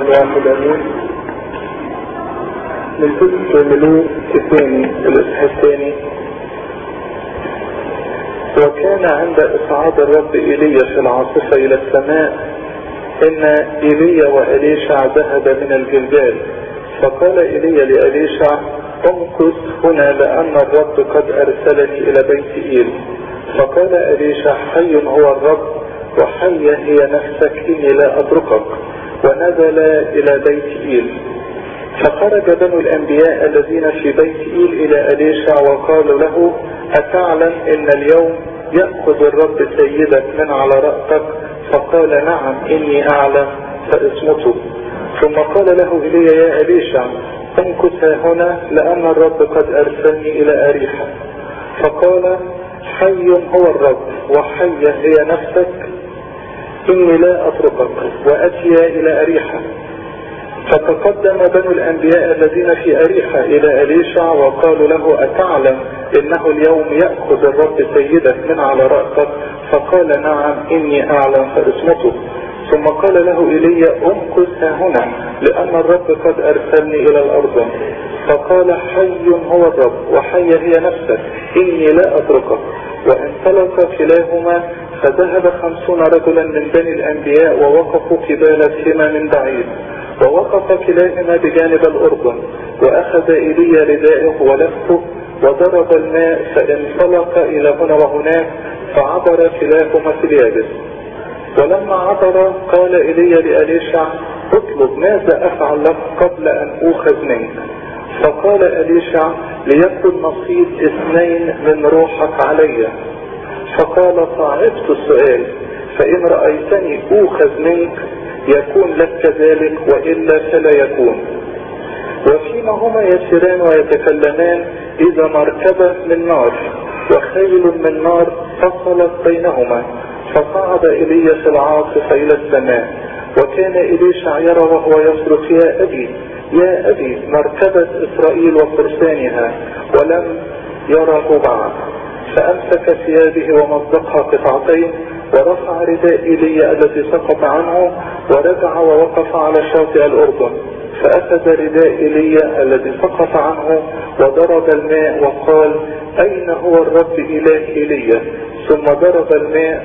الله الواحد امين. من سفر ملوك الثاني الاصحاح الثاني. وكان عند اصعاد الرب ايليا في العاصفة الى السماء ان ايليا واليشع ذهب من الجلجال، فقال ايليا لاليشع امكث هنا لان الرب قد ارسلني الى بيت ايل. فقال اليشع حي هو الرب وحية هي نفسك اني لا اتركك، ونزل الى بيت ايل. فخرج بنو الانبياء الذين في بيت ايل الى اليشع وقالوا له اتعلم ان اليوم يأخذ الرب سيدك من على رأسك؟ فقال نعم اني اعلم فاصمته. ثم قال له ايليا يا اليشع امكث هنا لان الرب قد ارسلني الى اريحة. فقال حي هو الرب وحية هي نفسك اني لا اتركك، واتيا الى اريحة. فتقدم بنو الانبياء الذين في اريحة الى اليشع وقالوا له اتعلم انه اليوم يأخذ الرب سيدك من على رأسك؟ فقال نعم اني اعلم فاصمته. ثم قال له ايليا امكث هنا لان الرب قد ارسلني الى الارض. فقال حي هو الرب وحية هي نفسك اني لا اتركك. وانطلق كلاهما فذهب 50 رجلا من بني الانبياء ووقفوا قبالتهما من بعيد، ووقف كلاهما بجانب الأردن. وأخذ ايليا رداءه ولفه وضرب الماء فانطلق إلى هنا وهناك، فعبر كلاهما في اليابس. ولما عبر قال ايليا لأليشع اطلب ماذا أفعل لك قبل أن أوخذ منك؟ فقال أليشع ليكن نصيب 2 من روحك علي. فقال صعبت السؤال، فإن رأيتني أوخذ منك يكون لك كذلك وإلا فلا يكون. وفيما هما يسيران ويتكلمان إذا مركبة من نار وخيل من نار فصلت بينهما، فصعد ايليا في العاصفة إلى السماء. وكان إليشع يرى وهو يصرخ يا أبي يا أبي مركبة إسرائيل وفرسانها، ولم يره بعد. فأمسك ثيابه ومزقها قطعتين ورفع رداء ايليا الذي سقط عنه ورجع ووقف على شاطئ الأردن. فأخذ رداء ايليا الذي سقط عنه وضرب الماء وقال أين هو الرب إله ايليا؟ ثم ضرب الماء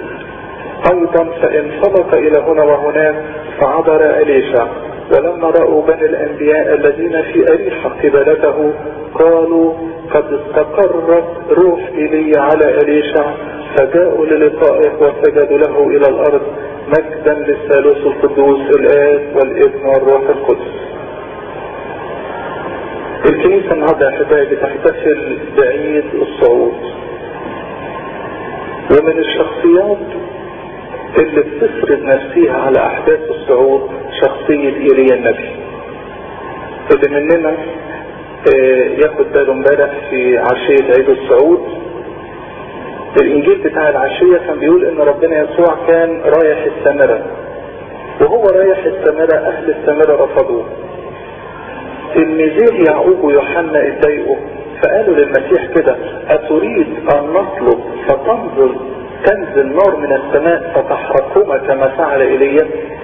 أيضا فانطلق إلى هنا وهناك، فعبر أليشع. ولما رأوا بني الأنبياء الذين في أريحة قبلته قالوا قد استقرت روح ايليا على أليشع، فجاءوا للقائه وسجدوا له إلى الأرض مجدا للثالوث القدوس الآب والابن والروح القدس. الكنيسة النهارده أحبائي بتحتفل بعيد الصعود، ومن الشخصيات اللي بتسرد نفسها على أحداث الصعود شخصية ايليا النبي. اللي مننا ياخد باله امبارح في عشية عيد الصعود، الانجيل بتاع العشية كان بيقول ان ربنا يسوع كان رايح السامرة، وهو رايح السامرة اهل السامرة رفضوه. تلميذيه يعقوب ويوحنا اتضايقوا، فقالوا للمسيح كده اتريد ان نطلب تنزل نار من السماء فتحرقهما كما فعل ايليا؟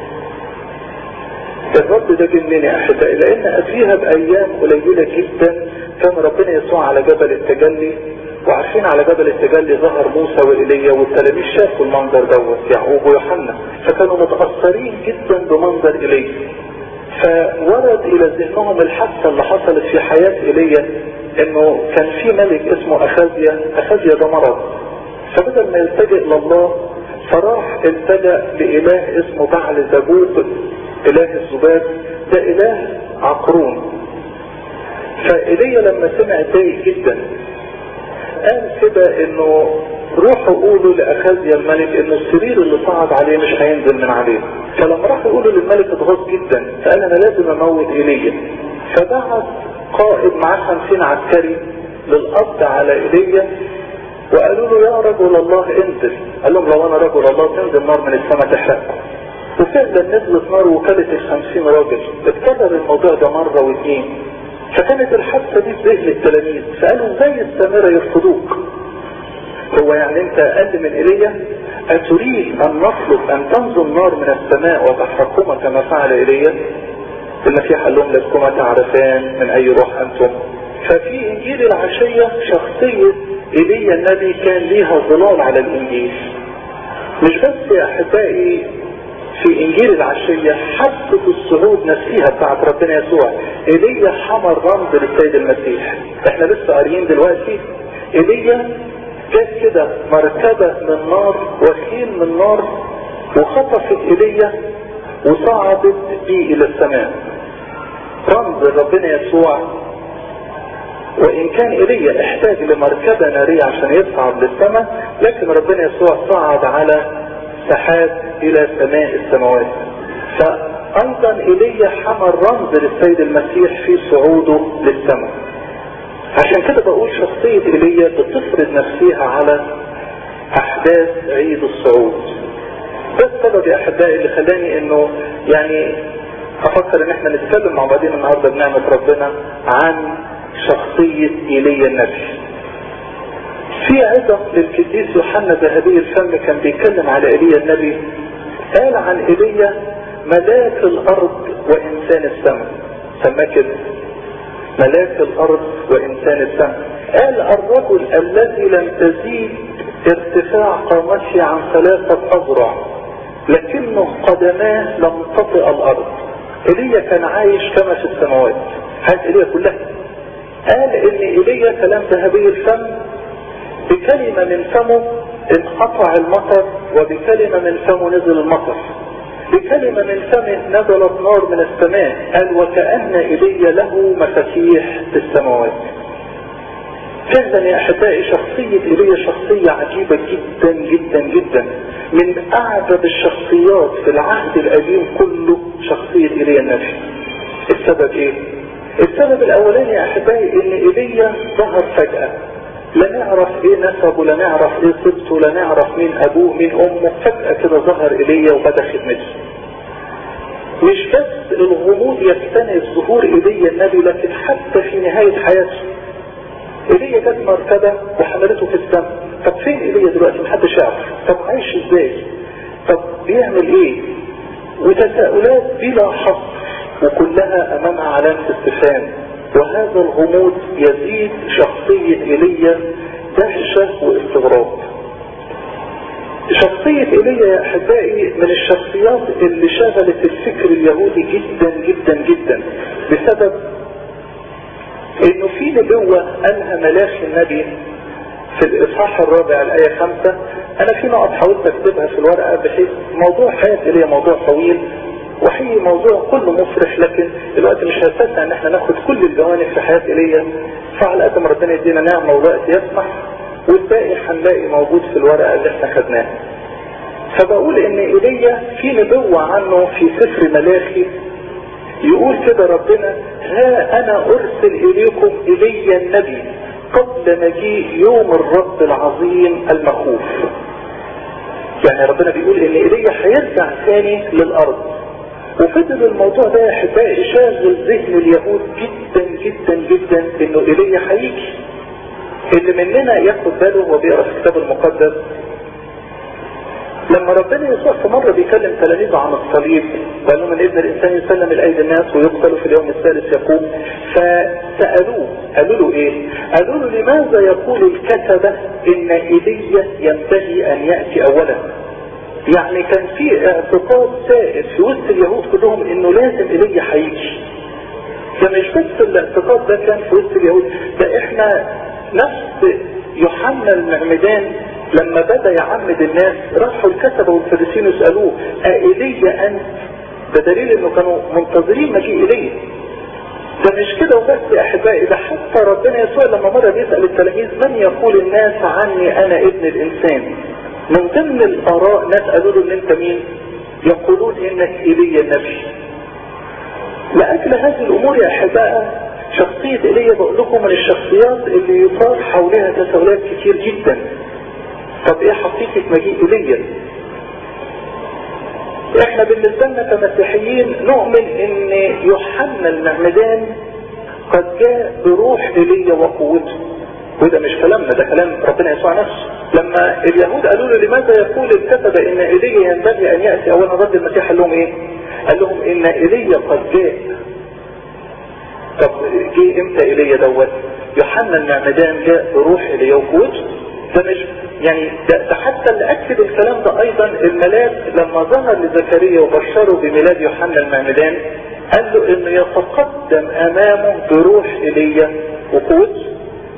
الرد ده جه منين يا احبائي؟ لان قبليها بايام قليله جدا كان ربنا يسوع على جبل التجلي، وعارفين على جبل التجلي ظهر موسى وايليا، والتلاميذ شافوا المنظر دوت يعقوب ويوحنا، فكانوا متاثرين جدا بمنظر ايليا. فورد الى ذهنهم الحادثه اللي حصلت في حياه ايليا، انه كان في ملك اسمه اخازيا ده مرض، فبدل ما يلتجئ لله فراح التجأ لإله اسمه بعل زبوب إله الذباب، ده إله عقرون. فإيليا لما سمع ضايق جدا قال كده انه روحوا قولوا لأخازيا الملك انه السرير اللي صعد عليه مش هينزل من عليه. فلما راحوا يقولوا للملك اتغاظ جدا، فقال انا لازم اموت ايليا. فبعت قائد معاه 50 عسكري للقبض على ايليا، وقالوا له يا رجل الله انزل. قال لهم لو انا رجل الله تنزل نار من السماء تحرقه. وفعلا نزلت نار وكلت 50 راجل. اتكرر الموضوع ده مرة واثنين، فكانت الحادثة دي في ذهن التلاميذ، فقالوا ازاي السامرة يرفضوك؟ هو يعني انت اقل من ايليا؟ اتريد ان نطلب ان تنزل نار من السماء وتحرقهما كما فعل ايليا؟ المسيح قال لهم لستما تعرفان من اي روح انتم. ففي انجيل العشية شخصية ايليا النبي كان ليها ظلال على الانجيل. مش بس يا احبائي في انجيل العشية، حتى في الصعود نفسها بتاعت ربنا يسوع ايليا حمل رمز للسيد المسيح. احنا لسه قاريين دلوقتي ايليا جات كده مركبة من نار وخيل من نار وخطفت ايليا وصعدت بيه الى السماء، رمز ربنا يسوع. وان كان ايليا احتاج لمركبة نارية عشان يصعد للسماء، لكن ربنا يسوع صعد على سحاب الى سماء السماوات. فايضا ايليا حمل رمز للسيد المسيح في صعوده للسماء. عشان كده بقول شخصية ايليا بتفرض نفسها على احداث عيد الصعود. ده السبب يا احبائي اللي خلاني انه يعني افكر ان احنا نتكلم مع بعضين النهارده بنعمة ربنا عن شخصية ايليا النبي. في عظة للقديس يوحنا ذهبي الفم كان بيتكلم على ايليا النبي، قال عن ايليا ملاك الارض وانسان السماء. سماه كده ملاك الارض وانسان السماء. قال الرجل الذي لم تزيد ارتفاع قامته عن 3 أذرع لكنه قدماه لم تطئ الارض. ايليا كان عايش كما في السماوات، حياة ايليا كلها. قال ان ايليا كلام ذهبي الفم بكلمة من فمه انقطع المطر وبكلمة من فمه نزل المطر، بكلمة من فمه نزلت نار من السماء. قال وكأن ايليا له مفاتيح في السماوات. فعلا يا احبائي شخصية ايليا شخصية عجيبة جدا جدا جدا، من اعجب الشخصيات في العهد القديم كله شخصية ايليا النبي. السبب ايه؟ السبب الاولاني يا احبائي ان ايليا ظهر فجأة، لا نعرف ايه نسبه، لا نعرف ايه صبته، لا نعرف مين ابوه مين امه. فجأة كده ظهر ايليا وبدأ خدمته. مش بس الغموض يستند ظهور ايليا النبي، لكن حتى في نهاية حياته ايليا جت مركبة وحملته في السماء. طب فين ايليا دلوقتي؟ محدش يعرف. طب عايش ازاي؟ طب بيعمل ايه؟ وتساؤلات بلا حصر وكلها امامها علامة استفهام. وهذا الغموض يزيد شخصية ايليا دهشة واستغراب. شخصية ايليا يا احبائي من الشخصيات اللي شغلت الفكر اليهودي جدا جدا جدا، بسبب انه في نبوة قالها ملاخي النبي في الاصحاح 4 الآية 5. انا في نقط حاولت اكتبها في الورقة بحيث موضوع حياة ايليا موضوع طويل وحقيقي موضوع كله مفرح، لكن الوقت مش هيستطيع ان احنا ناخد كل الجوانب في حياة ايليا. فعلى قد ما ربنا يدينا نعمة والوقت يسمح، والباقي هنلاقي موجود في الورقة اللي احنا خدناها. فبقول ان ايليا في نبوة عنه في سفر ملاخي، يقول كده ربنا: ها انا ارسل اليكم ايليا النبي قبل مجيء يوم الرب العظيم المخوف. يعني ربنا بيقول ان ايليا هيرجع ثاني للارض. وفضل الموضوع ده يا احبائي شاغل ذهن اليهود جدا جدا جدا، انه ايليا هيجي. اللي مننا ياخد باله وهو بيقرا في الكتاب المقدس، لما ربنا يسوع في مرة بيكلم تلاميذه عن الصليب وقال لهم ان ابن الانسان يسلم الايدي الناس ويقتل في اليوم الثالث يقوم، فسألوه قالوا له ايه؟ قالوا له: لماذا يقول الكتبة ان ايليا ينبغي ان يأتي اولا؟ يعني كان في اعتقاد سائد في وسط اليهود كلهم انه لازم ايليا هيجي. ده مش بس الاعتقاد ده كان في وسط اليهود، ده احنا نفس يوحنا المعمدان لما بدأ يعمد الناس راحوا الكتبة والفريسيين يسألوه: أإيليا أنت؟ ده دليل انه كانوا منتظرين مجيء ايليا. ده مش كده وبس يا احبائي، ده حتى ربنا يسوع لما مرة بيسأل التلاميذ: من يقول الناس عني انا ابن الانسان؟ من ضمن الاراء ناس قالوا له: ان انت مين؟ يقولون انك ايليا النبي. لاجل هذه الامور يا احبائي شخصية ايليا بقول لكم من الشخصيات اللي يطار حولها تساؤلات كتير جدا. طب ايه حقيقة مجيء ايليا؟ احنا بالنسبة لنا كمسيحيين نؤمن ان يوحنا المعمدان قد جاء بروح ايليا وقوته، وده مش كلامنا، ده كلام ربنا يسوع نفسه. لما اليهود قالوا له لماذا يقول الكتب ان ايليا ينبغي ان يأتي اولا، رد المسيح قال لهم ايه؟ قال لهم ان ايليا قد جاء. طب جه امتى ايليا دوت؟ يوحنا المعمدان جاء بروح ايليا وقوته. ده مش يعني ده حتى اللي اكد الكلام ده ايضا الملاك لما ظهر لزكريا وبشره بميلاد يوحنا المعمدان، قال له انه يتقدم امامه بروح ايليا وقوته.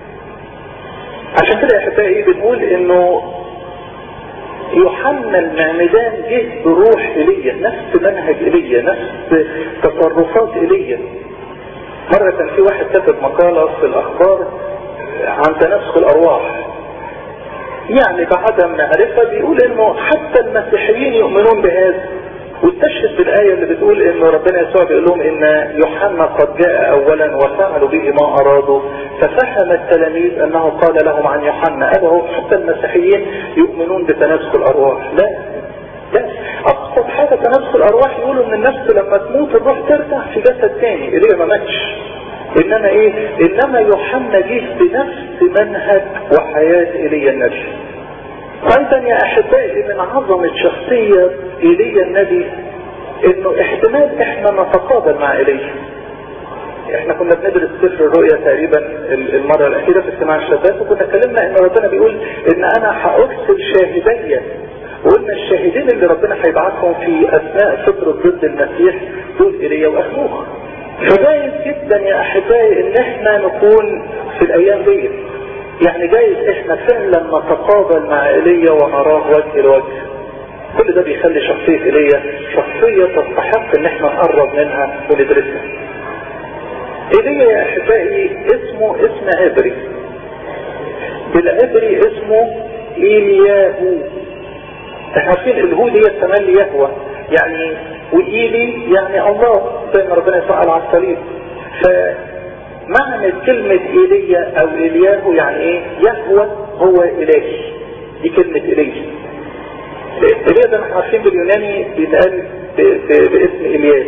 عشان كده يا احبائي بنقول انه يوحنا المعمدان جه بروح ايليا، نفس منهج ايليا، نفس تصرفات ايليا. مرة كان في واحد كتب مقالة في الاخبار عن تناسخ الارواح، يعني بعدم معرفة، بيقول انه حتى المسيحيين يؤمنون بهذا، واستشهد بالآية اللي بتقول انه ربنا يسوع بيقول لهم ان يوحنا قد جاء اولا وفعلوا به ما ارادوا، ففهم التلاميذ انه قال لهم عن يوحنا. أبهو حتى المسيحيين يؤمنون بتناسخ الارواح. لا ابسط حاجة تناسخ الارواح، يقولوا ان النفس لما تموت الروح ترجع في جسد تاني، اللي ما ماتش. انما ايه؟ انما يوحنا جه بنفس منهج وحياة ايليا النبي. ايضا يا احبائي من عظمة شخصية ايليا النبي انه احتمال احنا نتقابل مع ايليا. احنا كنا بندرس سفر الرؤيا تقريبا المرة الاخيرة في اجتماع الشباب، وكنا اتكلمنا ان ربنا بيقول ان انا هارسل شاهديا، وقلنا الشاهدين اللي ربنا هيبعثهم في اثناء فترة ضد المسيح دول ايليا واخنوخ. فجايز جدا يا احبائي ان احنا نكون في الايام دي، يعني جايز احنا فعلا نتقابل مع ايليا ونراه وجه لوجه. كل ده بيخلي شخصية ايليا شخصية تستحق ان احنا نقرب منها وندرسها. ايليا يا احبائي اسمه اسم عبري، بالعبري اسمه إلياهو. احنا عارفين الهو دي التملي يهوى يعني، وإيلي يعني الله زي ما ربنا يسأل على الصليب. فمعنى كلمة إيليا أو إلياهو يعني إيه؟ يهوى هو إلهي، دي كلمة إليه. إليه ده احنا عارفين باليوناني بيتقال باسم إلياس.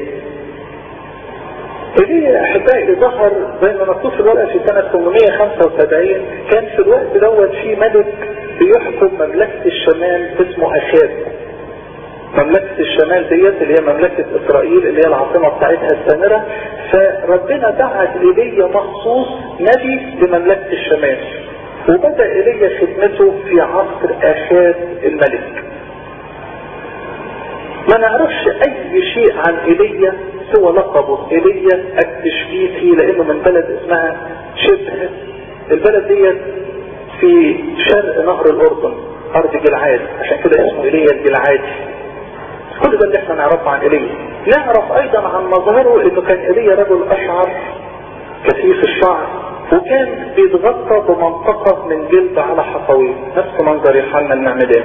إليه أحبائي ظهر زي ما مكتوب في الورقة في سنة 875. كان في الوقت دوت في ملك بيحكم مملكة الشمال اسمه أخاب. مملكة الشمال ديت اللي هي مملكة إسرائيل اللي هي العاصمة بتاعتها السامرة. فربنا بعت إليه مخصوص نبي لمملكة الشمال، وبدأ إليه خدمته في عصر أخاب الملك. ما نعرفش أي شيء عن إليه سوى لقبه إليه التشبيثي، لأنه من بلد اسمها شبه. البلد ديت في شرق نهر الأردن، أرض جلعاد، عشان كده اسمه إليه الجلعادي. كل ده اللي احنا نعرفه عن إليه. نعرف أيضا عن مظهره إنه كان إليه رجل أشعر كثيف الشعر، وكان بيتغطى بمنطقة من جلد على حقويه، نفس منظر يوحنا المعمدان.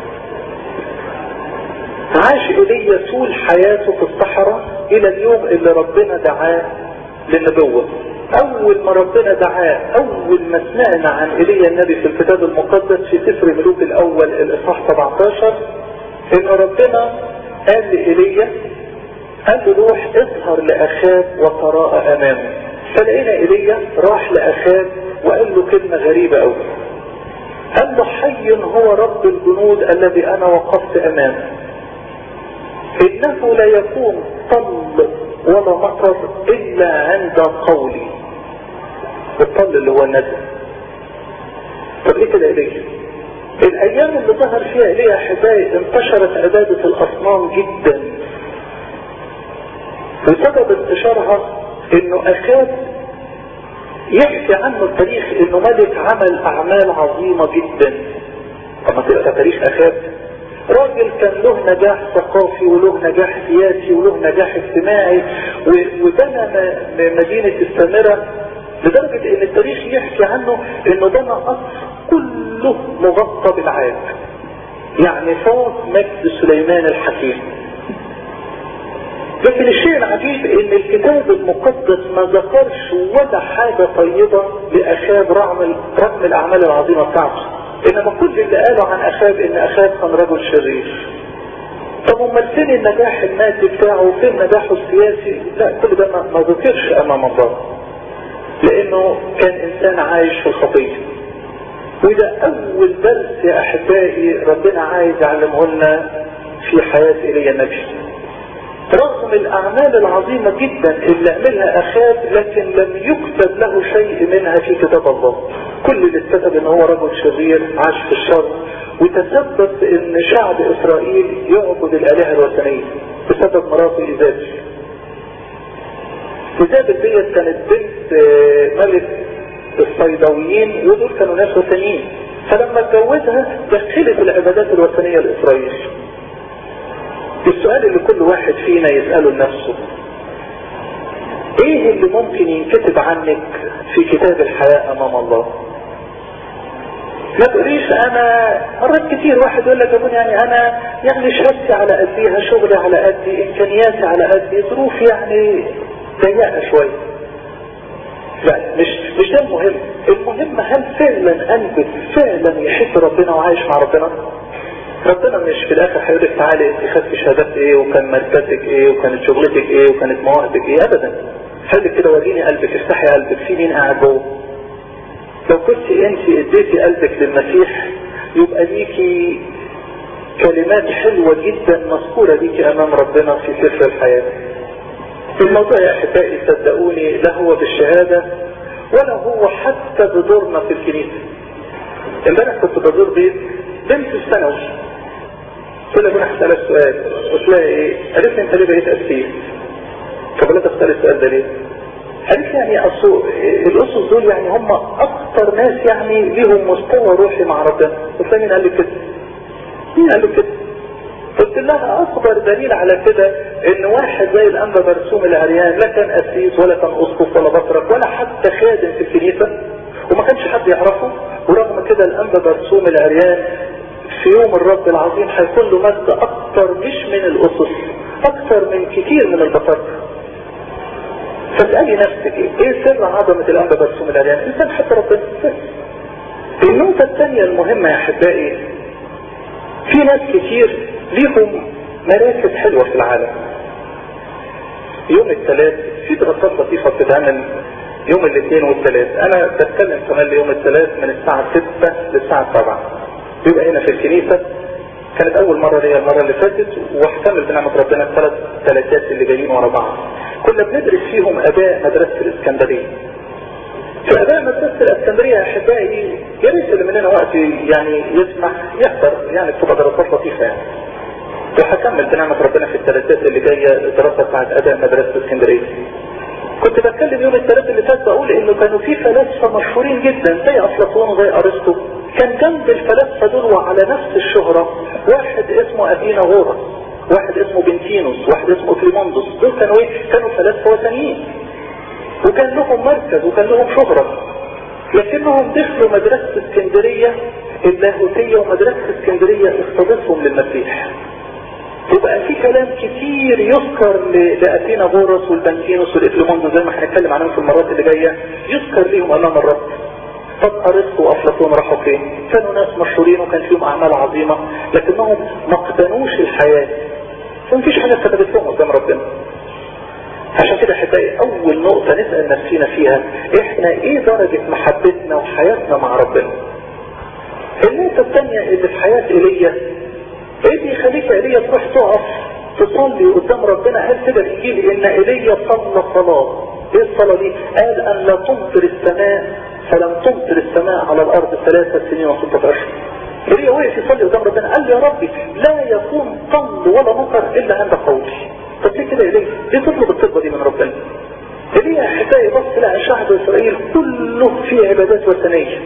عاش إليه طول حياته في الصحراء إلى اليوم اللي ربنا دعاه للنبوة. أول ما ربنا دعاه، أول ما سمعنا عن إليه النبي في الكتاب المقدس في سفر ملوك الأول الإصحاح 17، إن ربنا قال لإليه، قال له روح اظهر لأخاب وتراءى أمامه. فلقينا إليه راح لأخاب وقال له كلمة غريبة أوي. قال له حي هو رب الجنود الذي أنا وقفت أمامه، إنه لا يكون طل ولا مطر إلا عند قولي. الطل اللي هو الندى. طب ليه كده إليه؟ الأيام اللي ظهر فيها إليه أحبائي انتشرت عبادة الأصنام جدا، وسبب انتشارها إنه أخاب يحكي عنه التاريخ إنه ملك عمل أعمال عظيمة جدا. أما تقرأ تاريخ أخاب، راجل كان له نجاح ثقافي وله نجاح سياسي وله نجاح اجتماعي، وبنى مدينة السامرة، لدرجة ان التاريخ يحكي عنه انه بنى قصر كله مغطى بالعاج، يعني فوق مجد سليمان الحكيم. لكن الشيء العجيب ان الكتاب المقدس ما ذكرش ولا حاجة طيبة لأخاب رغم الاعمال العظيمة بتاعته، انما كل اللي قالوا عن أخاب ان أخاب كان رجل شرير. طب امال فين النجاح المادي بتاعه وفين نجاحه السياسي؟ لا، كل ده ما ذكرش امام الله، لانه كان انسان عايش في الخطية. وده اول درس يا احبائي ربنا عايز يعلمه لنا في حياة ايليا النبي. رغم الاعمال العظيمة جدا اللي عملها اخاب، لكن لم يكتب له شيء منها في كتاب الله. كل اللي اتكتب ان هو رجل شرير عاش في الشر، وتسبب ان شعب اسرائيل يعبد الالهة الوثنية بسبب مراته ايزابل. ايزابل ديت كانت بنت ملك الصيدويين، ودول كانوا ناس وثنيين، فلما اتجوزها دخلت العبادات الوثنية لاسرائيل. السؤال اللي كل واحد فينا يسأله لنفسه: ايه اللي ممكن ينكتب عنك في كتاب الحياة امام الله؟ ما تقوليش انا مرات كتير واحد يقول لك يا ابني يعني انا يعني شهادتي على قديها، شغلي على قدي، امكانياتي على قدي، ظروفي يعني ضيقه شويه. لا، مش ده المهم. المهم هل فعلا قلبك فعلا يحب ربنا وعايش مع ربنا؟ ربنا مش في الاخر هيقول لك تعالي انت خدت شهادات ايه، وكان مركزك ايه، وكانت شغلتك ايه، وكانت مواهبك ايه. ابدا. خليك كده وريني قلبك، افتحي قلبك، في مين قاعد جوه. لو كنت انت اديتي قلبك للمسيح يبقى ليكي كلمات حلوة جدا مذكورة ليكي امام ربنا في سفر الحياة. الموضوع يا احبائي صدقوني لا هو بالشهادة ولا هو حتى بدورنا في الكنيسة. امبارح كنت بدور بيت بنت الثانوي، كل ما اسالها سؤال قلت لها ايه؟ قالت لي انت ليه بقيت اسيس؟ فبدات اسال السؤال ده ليه؟ قالت لي يعني الاسس دول يعني هم اكتر ناس يعني ليهم مستوى روحي مع ربنا. قلت لها مين قال لك كده؟ مين قال لك كده؟ قلت لها اكبر دليل على كده ان واحد زي الانبا برسوم العريان لا كان اسيس ولا كان اسقف ولا بطرك ولا حتى خادم في الكنيسه، وما كانش حد يعرفه، ورغم كده الانبا برسوم العريان في يوم الرب العظيم هيكون له مجد اكتر مش من الاسس، اكتر من كتير من البطرك. فاسألي نفسك ايه سر عظمة الانبا برسوم العريان؟ الانسان حب ربنا. النقطة الثانية المهمة يا احبائي، في ناس كتير ليهم مراكز حلوة في العالم. يوم الثلاث في دراسات لطيفة بتتعمل يوم الاثنين والثلاث. انا بتكلم كمان يوم الثلاث من الساعة 6 للساعة 7 بيبقى هنا في الكنيسة. كانت اول مرة ليا المرة اللي فاتت، واحتمل بنعمة ربنا الثلاث ثلاثات اللي جايين ورا بعض. كنا بندرس فيهم اباء مدرسة الاسكندرية. في اباء مدرسة الاسكندرية يا احبائي يا ريت اللي مننا وقت يعني يسمح يحضر، يعني بتبقى دراسات لطيفة يعني. وهكمل بنعمة ربنا في الثلاثات اللي جاية الدراسة بتاعت اباء مدرسة الاسكندرية. كنت بتكلم يوم الثلاث اللي فات بقول انه كانوا في فلاسفة مشهورين جدا زي افلاطون وزي ارسطو. كان جنب الفلاسفة دول وعلى نفس الشهرة واحد اسمه افيناغورس، واحد اسمه بنتينوس، واحد اسمه كليموندوس. دول كانوا ايه؟ كانوا فلاسفة وثنيين وكان لهم مركز وكان لهم شهرة، لكنهم دخلوا مدرسة اسكندرية اللاهوتية، ومدرسة اسكندرية استضافهم للمسيح. يبقى في كلام كتير يذكر لأفيناغورس والبنتينوس والإكليموندوس زي ما هنتكلم عنهم في المرات اللي جاية، يذكر ليهم امام الرب. طب ارسطو وافلاطون راحوا فين؟ كانوا ناس مشهورين وكان فيهم اعمال عظيمة، لكنهم ما اقتنوش الحياة، فمفيش حاجة كتبت لهم قدام ربنا. عشان كده احبائي اول نقطة نسأل نفسينا فيها، احنا ايه درجة محبتنا وحياتنا مع ربنا؟ النقطة الثانية اللي في حياة ايليا، ايه اللي يخليك ايليا تروح تقف تصلي قدام ربنا؟ قال كده الانجيل ان ايليا صلى صلاة. ايه الصلاة دي؟ قال ان لا تمطر السماء فلم تمطر السماء على الارض 3 سنين و6 اشهر. ايليا وقف يصلي قدام ربنا قال يا ربي لا يكون طل ولا مطر الا عند قولي. طب ليه كده ايليا؟ ليه تطلب الطلبة دي من ربنا؟ ايليا حكاية بص لقى شعب اسرائيل كله فيه عبادات وثنية.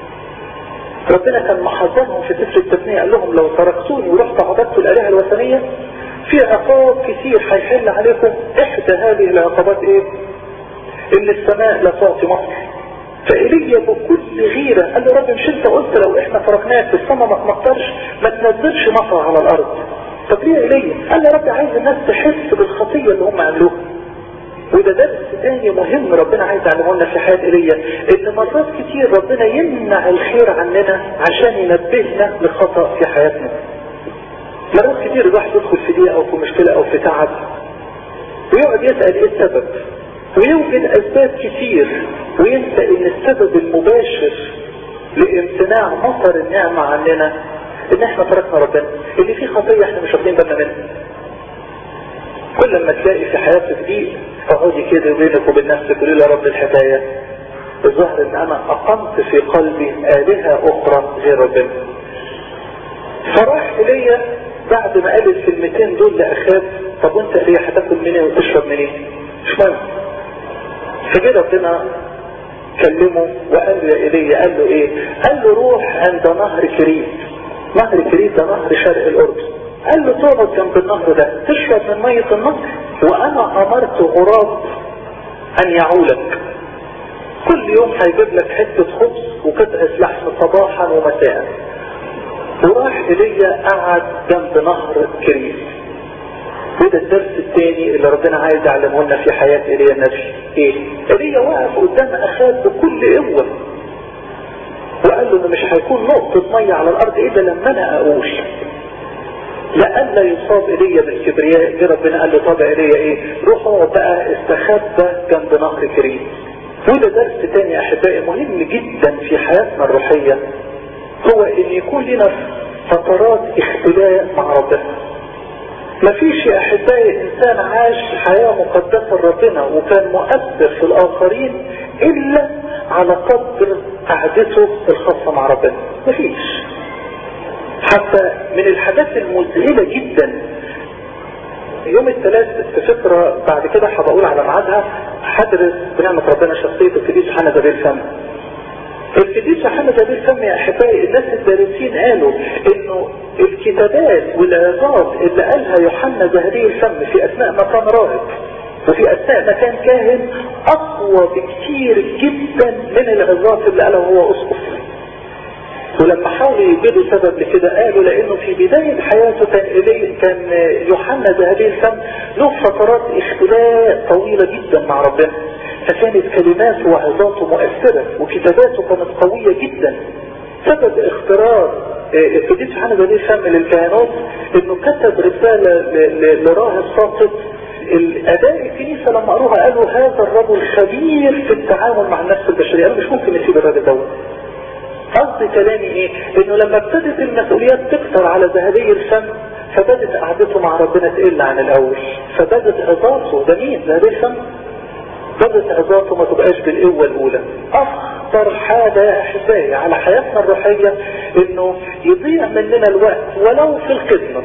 ربنا كان محذرهم في سفر التثنية، قال لهم لو تركتوني ورحت عبدتوا الآلهة الوثنية في عقاب كثير هيحل عليكم. احدى هذه العقابات ايه؟ ان السماء لا تعطي مطر. فإيليا بكل غيرة قال له رب مش انت قلت لو احنا تركناك السماء ما تمطرش ما تنزلش مطر على الارض؟ طب ليه إيليا؟ قال له رب عايز الناس تحس بالخطية اللي هم عملوها. وده درس تاني مهم ربنا عايز يعلمه لنا في حياة ايليا، ان مرات كتير ربنا يمنع الخير عننا عشان ينبهنا لخطأ في حياتنا. مرات كتير الواحد يدخل في ضيقة او في مشكلة او في تعب ويقعد يسأل ايه السبب، ويوجد اسباب كتير وينسى ان السبب المباشر لامتناع مصر النعمة عننا ان احنا تركنا ربنا، اللي فيه خطية احنا مش واخدين بالنا منها. كل ما تلاقي في حياتك دي اقعدي كده بينك وبين نفسك قولي يا رب الحكاية الظاهر ان انا اقمت في قلبي آلهة اخرى غير ربنا. فراح إلي بعد ما قال الكلمتين دول لأخاب، طب وانت إلي هتاكل منين وتشرب منين؟ مش مهم. فجأة ربنا كلمه وقال له يا إلي، قال له ايه؟ قال له روح عند نهر كريت. نهر كريت ده نهر شرق الأردن. قال له تقعد جنب النهر ده تشرب من مية النهر، وأنا أمرت غراب أن يعولك كل يوم هيجيب لك حتة خبز وقطعة لحم صباحا ومساء. وراح إلي قعد جنب نهر كريت. وده الدرس الثاني اللي ربنا عايز يعلمه لنا في حياة إلي النبي. ايه؟ إلي واقف قدام أخاب بكل قوة وقال له انه مش هيكون نقطة مية على الأرض إلا لما أنا أقول، لألا يصاب إلي بالكبرياء. جه ربنا قال له طب إلي ايه؟ روحوا بقى استخبى جنب نهر كريت. وده درس تاني أحبائي مهم جدا في حياتنا الروحية، هو ان يكون لنا فترات اختلاء مع ربنا. مفيش يا احبائي انسان عاش حياة مقدسة لربنا وكان مؤثر في الاخرين الا على قدر قعدته الخاصة مع ربنا. مفيش. حتى من الحاجات المذهلة جدا يوم الثلاث في فكرة بعد كده هبقول على ميعادها هدرس بنعمة ربنا شخصية القديس يوحنا ذبي الفم. القديس يوحنا ذبي الفم يا احبائي الناس الدارسين قالوا انه الكتابات والعظات اللي قالها يوحنا ذهبي الفم في اثناء ما كان راهب وفي اثناء ما كان كاهن اقوى بكتير جدا من العظات اللي قالها هو اسقف. ولما حاولوا يجدوا سبب لكده قالوا لانه في بداية حياته كان يوحنا ذهبي الفم له فترات اختلاء طويلة جدا مع ربنا، فكانت كلماته وعظاته مؤثرة وكتاباته كانت قوية جدا. سبب اختراع القديس يوحنا ذهبي الفم للكهنوت انه كتب رسالة لراهب ساقط. الاباء الكنيسة لما قروها قالوا هذا الرجل خبير في التعامل مع النفس البشرية، انا مش ممكن نسيب الراجل دوت. قصد كلامي ايه؟ انه لما ابتدت المسؤوليات تكتر على ذهبي الفم فبدت قعدته مع ربنا تقل عن الاول، فبدت عظاته ده مين؟ ذهبي الفم بدت عظاته ما تبقاش بالقوة الاولى. اخطر حاجة يا احبائي على حياتنا الروحية انه يضيع مننا الوقت ولو في الخدمة.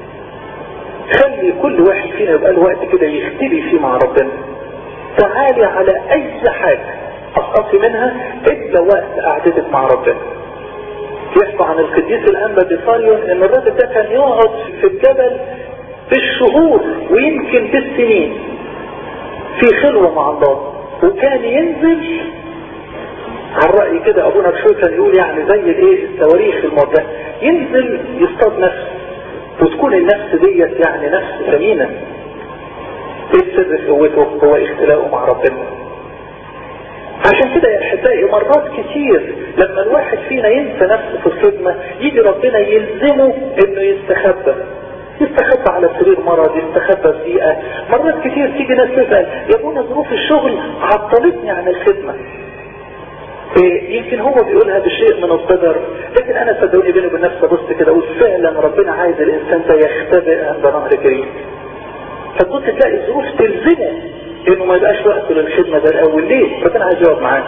خلي كل واحد فينا يبقى له وقت كده يختلي فيه مع ربنا. تعالي على اي حاجة أسقطي منها إلا وقت قعدتك مع ربنا. يحكوا عن القديس الأنبا بيصاريون إن الراجل ده كان يقعد في الجبل بالشهور ويمكن بالسنين في خلوة مع الله، وكان ينزل على الرأي كده أبونا بشوي كان يقول يعني زي الايه الصواريخ الموجهة، ينزل يصطاد نفسه وتكون النفس ديت يعني نفس ثمينة. ايه السر في قوته؟ هو اختلاقه مع ربنا. عشان كده يا احبائي مرات كتير لما الواحد فينا ينسى نفسه في الخدمة يجي ربنا يلزمه انه يستخبى على سرير مرض، يستخبى في بيئة. مرات كتير تيجي ناس تسأل يا ابونا ظروف الشغل عطلتني عن الخدمة. يمكن هو بيقولها بشيء من الصدر، لكن انا صدقوني بيني وبين نفسي بص كده اقول فعلا ربنا عايز الانسان ده يختبئ عند نهر كريم. فتبص تلاقي الظروف تلزمه انه ما يبقاش وقته للخدمة ده الاول. ليه؟ ربنا عايز يقعد معاه.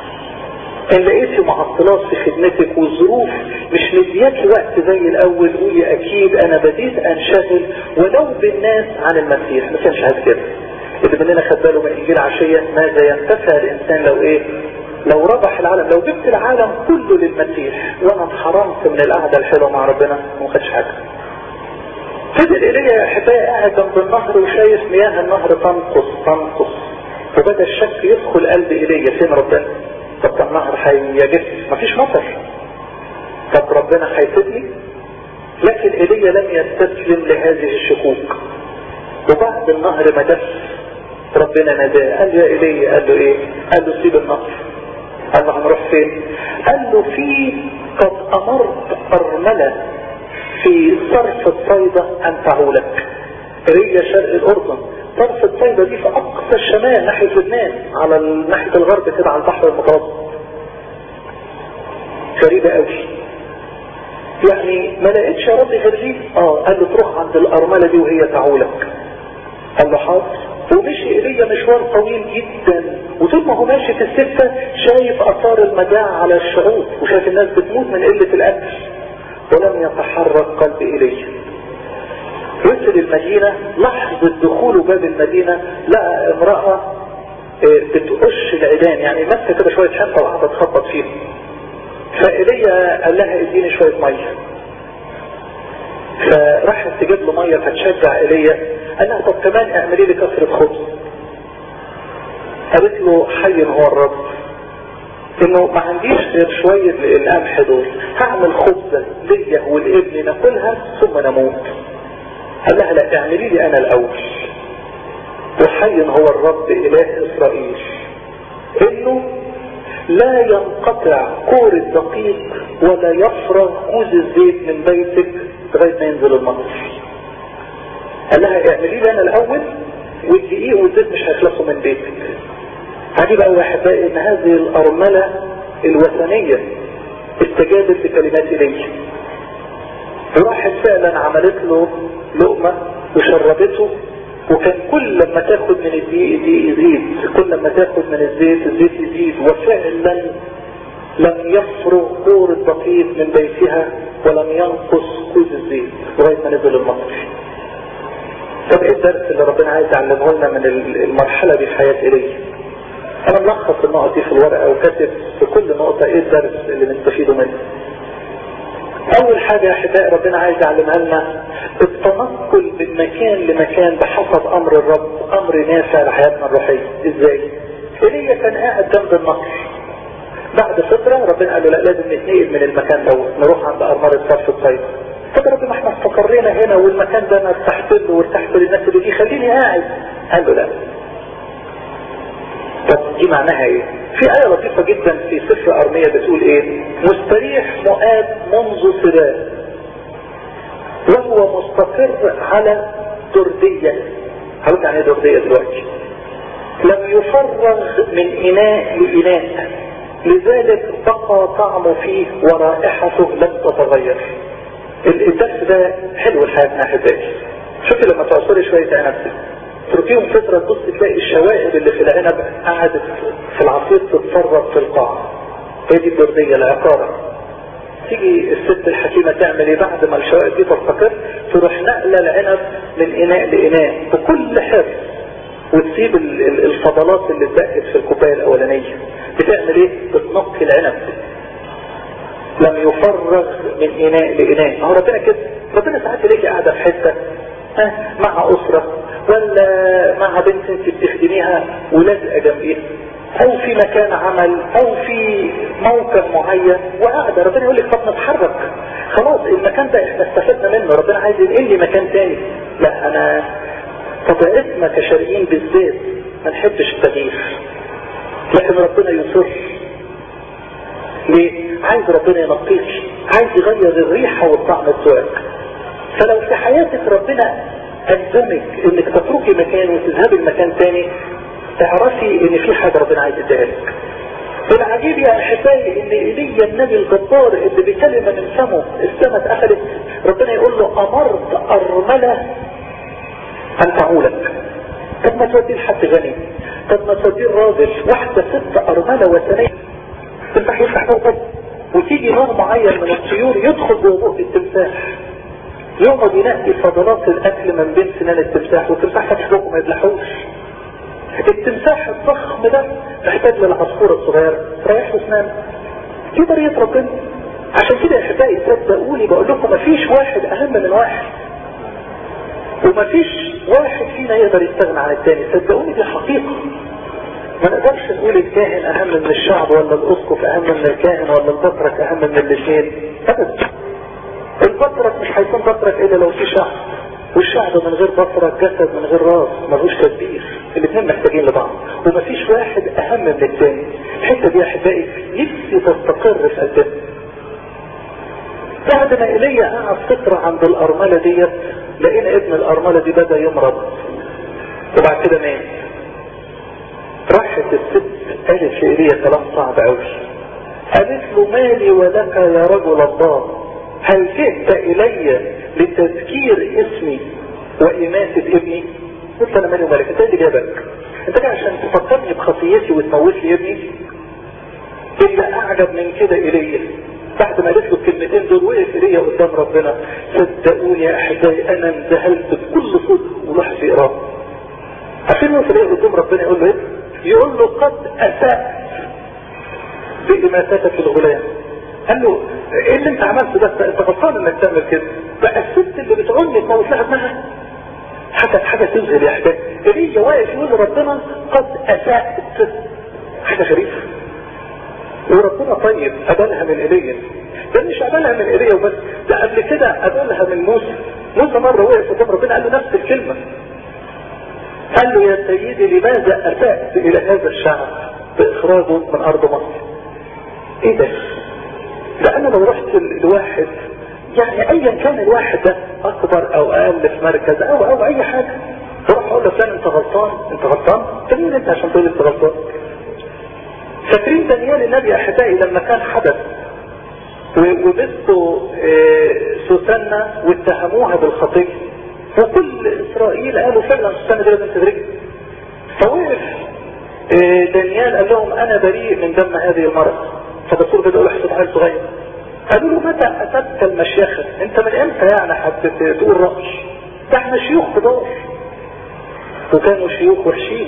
ان لقيتي معطلات في خدمتك والظروف مش مدياكي وقت زي الاول، قولي اكيد انا بديت انشغل ولو بالناس عن المسيح. ما كانش عايز كده. اللي مننا خد باله من انجيل عشية ماذا ينتفع الانسان لو ربح العالم، لو جبت العالم كله للمسيح وانا انحرمت من القعدة الحلوة مع ربنا وما خدش حاجة. فضل إلي يا أحبائي قاعد جنب النهر وشايف مياه النهر تنقص وبدأ الشك يدخل قلب إلي فين ربنا؟ طب النهر هيجف مفيش مطر، طب ربنا هيسيبني؟ لكن إلي لم يستسلم لهذه الشكوك. وبعد النهر ما جف ربنا ناداه قال يا إلي، قال له ايه؟ قال له سيب النهر. قال له هنروح فين؟ قال له في قد أمرت أرملة في صرف الصيدة أن تعولك. هي شرق الأردن، صرف الصيدة دي في أقصى الشمال ناحية لبنان على ناحية الغرب كده على البحر المتوسط. غريبة قوي. يعني ما لقيتش يا رب غير دي. قال له تروح عند الأرملة دي وهي تعولك. قال له حاضر. ومشي إيليا مشوار طويل جدا، وطول ما هو ماشي في السكة شايف أثار المجاعة على الشعوب، وشايف الناس بتموت من قلة الأكل، ولم يتحرك قلب إيليا. وصل المدينة، لحظة دخوله باب المدينة لقى امرأة بتقش العيدان، يعني ماسكة كده شوية حنطة وقاعدة تخبط فيها. فإيليا قال لها اديني شوية مية. فراحت تجيب له مية فتشجع إيليا، قال لها طب كمان اعملي لي كسرة خبز. قالت له حي هو الرب، انه ما عنديش غير شوية القمح دول، هعمل خبزة ليا والابن ناكلها ثم نموت. قال لها لا اعملي لي انا الاول. وحي هو الرب اله اسرائيل انه لا ينقطع كور الدقيق ولا يفرغ كوز الزيت من بيتك لغايه ما ينزل المطر. قال لها اعملي لي انا الاول، والدقيق والزيت مش هيخلصوا من بيتك. عجيب قوي يا احبائي ان هذه الارمله الوثنيه استجابت لكلمات إيليا، وراحت فعلا عملت له لقمه وشربته، وكان كل لما تاخد من الدقيق يزيد، كل لما تاخد من الزيت الزيت يزيد، وفعلا لم يفرغ كور الدقيق من بيتها ولم ينقص كوز الزيت لغايه ما نزل المطر. طب ايه الدرس اللي ربنا عايز يعلمه لنا من المرحله دي في حياه إيليا؟ انا ملخص النقط دي في الورقه وكاتب في كل نقطه ايه الدرس اللي نستفيده منه. اول حاجه يا احبائي ربنا عايز يعلمها لنا التنقل من مكان لمكان بحسب امر الرب، امر نافع لحياتنا الروحيه. ازاي؟ إيليا كان قاعد جنب النهر، بعد فتره ربنا قال له لا لازم نتنقل من المكان دوت، نروح عند ارمله صرف الصيد. طب رب ما احنا استقرينا هنا والمكان ده انا ارتحت له وارتحت للناس اللي دي، خليني قاعد. قال له لا. طب دي معناها ايه؟ في آية لطيفة جدا في سفر أرمية بتقول ايه؟ مستريح مؤاب منذ سباق وهو مستقر على دردية. هقول يعني ايه دردية دلوقتي؟ لم يفرغ من إناء لإناء، لذلك بقى طعمه فيه ورائحته لم تتغير. الدرس ده حلو الحياة يا أحبائي. شوفي لما تعصري شوية عنب تركيهم فترة تبص تلاقي الشوائب اللي في العنب قعدت في العصير تتفرغ في القاع. هي دي الدردية العقارة. تيجي الست الحكيمة تعمل ايه بعد ما الشوائب دي تستقر؟ تروح نقلة العنب من إناء لإناء بكل حرص، وتسيب الفضلات اللي اتبقت في الكوباية الأولانية. بتعمل ايه؟ بتنقي العنب. لم يفرغ من إناء لإناء. هو ربنا كده، ربنا ساعات يلاقي قاعدة في حتة مع أسرة ولا مع بنت انت بتخدميها ولازقه جنبيها، او في مكان عمل او في موقع معين وقاعده، ربنا يقول لك طب نتحرك، خلاص المكان ده احنا استفدنا منه، ربنا عايز ينقل لي مكان تاني. لا انا طبيعتنا كشرقيين بالذات ما نحبش التغيير، لكن ربنا يصر. ليه؟ عايز ربنا ينقيك، عايز يغير الريحه والطعم بتوعك. فلو في حياتك ربنا ألزمك انك تتركي مكان وتذهبي لمكان تاني، تعرفي ان في حاجة ربنا عايز يديها لك. العجيب يا احبائي ان إيليا النبي الجبار اللي بكلمة من فمه السماء اتقفلت، ربنا يقول له امرت ارملة ان تعولك. طب ما توديه لحد غني، طب ما توديه الراجل، واحدة ست ارملة وثنية تفتح يفتح بقه وتيجي نوع معين من الطيور يدخل جوه بق التمساح، يقعد ينقي فضلات الاكل من بين سنان التمساح، والتمساح فاتح بقه ما يبلحوش. التمساح الضخم ده محتاج للعصفوره الصغيره تريح له اسنانه. دي طريقه ربنا. عشان كده يا احبائي صدقوني بقول لكم مفيش واحد اهم من واحد، ومفيش واحد فينا يقدر يستغنى عن الثاني. صدقوني دي حقيقه. ما نقدرش نقول الكاهن اهم من الشعب ولا الاسقف اهم من الكاهن ولا البطرك اهم من الاثنين ابدا. البطرك مش هيكون بطرك الا لو في شعب، والشعب من غير بطرك جسد من غير راس ملوش تدبير. الاثنين محتاجين لبعض، ومفيش واحد اهم من الثاني. الحته دي يا احبائي نفسي تستقر في قلبنا. بعد ما إيليا قعد فتره عند الارمله ديت، لقينا ابن الارمله دي بدا يمرض وبعد كده مات. راحت الست قالت لإيليا كلام صعب قوي، قالت له مالي ولك يا رجل الله، هل جئت الي لتذكير اسمي وإماتة ابني؟ قلت انا مالي ومالك، انت اللي جابك؟ انت جاي عشان تفكرني بخطيتي وتموت لي ابني؟ اللي اعجب من كده ايليا بعد ما قالت له الكلمتين دول وقف ايليا قدام ربنا. صدقوني يا احبائي انا انذهلت بكل صدق ولحظه اقرار. عشان وقف ايليا قدام ربنا يقول له ايه؟ يقول له قد اسأت بإماتتك الغلام. قال له ايه اللي انت عملته ده؟ انت غلطان انك تعمل كده. بقى الست اللي بتقولني تموت لها ابنها. حاجه تذهل يا احبائي. ايليا واقف يقول لربنا قد اسأت. حاجه غريبه. وربنا طيب قبلها من ايليا. ده مش قبلها من ايليا وبس، ده قبل كده قبلها من موسى. موسى مره وقف قدام ربنا قال له نفس الكلمه. قال له يا سيدي لماذا اسأت الى هذا الشعب باخراجه من ارض مصر؟ ايه ده؟ ده انا لو رحت لواحد يعني ايا كان الواحد ده اكبر او اقل في مركز او اي حاجه، بروح اقول له فلان انت غلطان انت غلطان. انت مين انت عشان تقول انت غلطان؟ فاكرين دانيال النبي احبائي لما كان حدث وبسطوا سوسنة واتهموها بالخطية وكل اسرائيل قالوا فعلا سوسنة دي لازم تدرك. فوقف دانيال قال لهم انا بريء من دم هذه المرأة. فالرسول بدأوا يحسب عيل صغير. قالوا له متى أتت المشيخة؟ انت من امتى يعني حبيت تقول رأي؟ ده احنا شيوخ كبار وكانوا شيوخ وحشين،